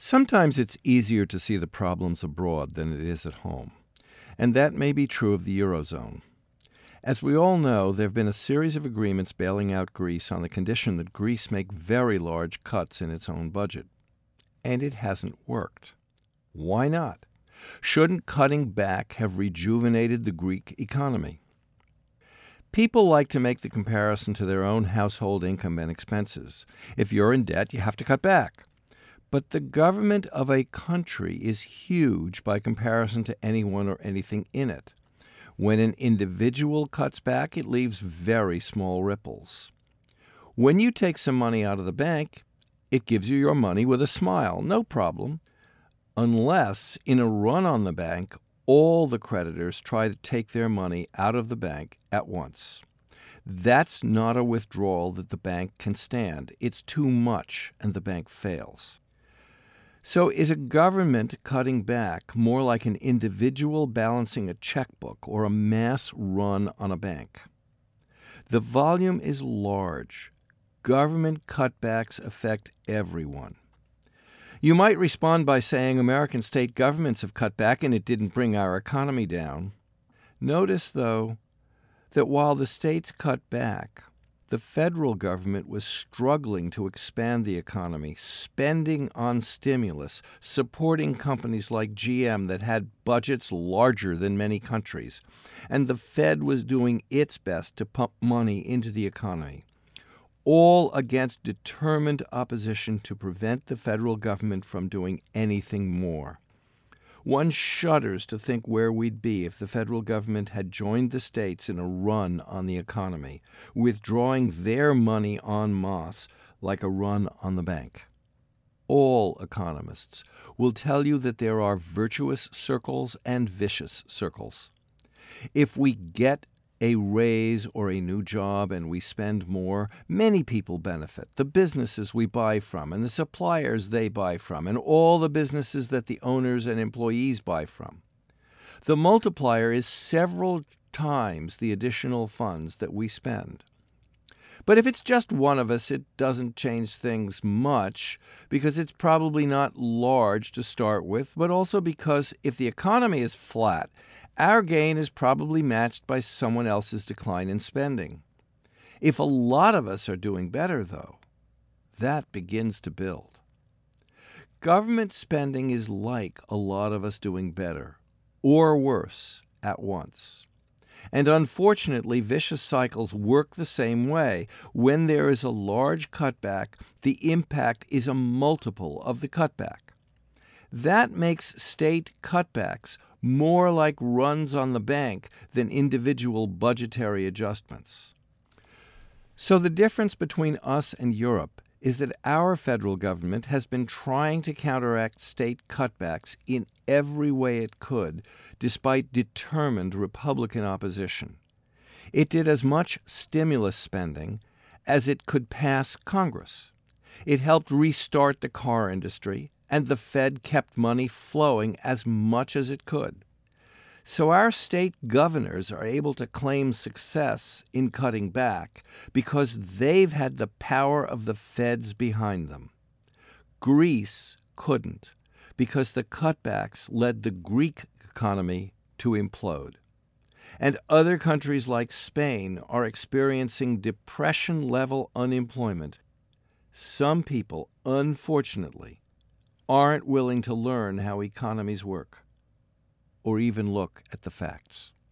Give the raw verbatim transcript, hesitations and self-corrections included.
Sometimes it's easier to see the problems abroad than it is at home, and that may be true of the Eurozone. As we all know, there have been a series of agreements bailing out Greece on the condition that Greece make very large cuts in its own budget. And it hasn't worked. Why not? Shouldn't cutting back have rejuvenated the Greek economy? People like to make the comparison to their own household income and expenses. If you're in debt, you have to cut back. But the government of a country is huge by comparison to anyone or anything in it. When an individual cuts back, it leaves very small ripples. When you take some money out of the bank, it gives you your money with a smile, no problem. Unless, in a run on the bank, all the creditors try to take their money out of the bank at once. That's not a withdrawal that the bank can stand. It's too much, and the bank fails. So is a government cutting back more like an individual balancing a checkbook or a mass run on a bank? The volume is large. Government cutbacks affect everyone. You might respond by saying American state governments have cut back and it didn't bring our economy down. Notice, though, that while the states cut back, the federal government was struggling to expand the economy, spending on stimulus, supporting companies like G M that had budgets larger than many countries, and the Fed was doing its best to pump money into the economy, all against determined opposition to prevent the federal government from doing anything more. One shudders to think where we'd be if the federal government had joined the states in a run on the economy, withdrawing their money en masse like a run on the bank. All economists will tell you that there are virtuous circles and vicious circles. If we get a raise or a new job and we spend more, many people benefit. The businesses we buy from and the suppliers they buy from and all the businesses that the owners and employees buy from. The multiplier is several times the additional funds that we spend. But if it's just one of us, it doesn't change things much because it's probably not large to start with, but also because if the economy is flat, our gain is probably matched by someone else's decline in spending. If a lot of us are doing better, though, that begins to build. Government spending is like a lot of us doing better, or worse, at once. And unfortunately, vicious cycles work the same way. When there is a large cutback, the impact is a multiple of the cutback. That makes state cutbacks more like runs on the bank than individual budgetary adjustments. So the difference between us and Europe is that our federal government has been trying to counteract state cutbacks in every way it could, despite determined Republican opposition. It did as much stimulus spending as it could pass Congress. It helped restart the car industry, and the Fed kept money flowing as much as it could. So our state governors are able to claim success in cutting back because they've had the power of the feds behind them. Greece couldn't because the cutbacks led the Greek economy to implode. And other countries like Spain are experiencing depression-level unemployment. Some people, unfortunately, aren't willing to learn how economies work or even look at the facts.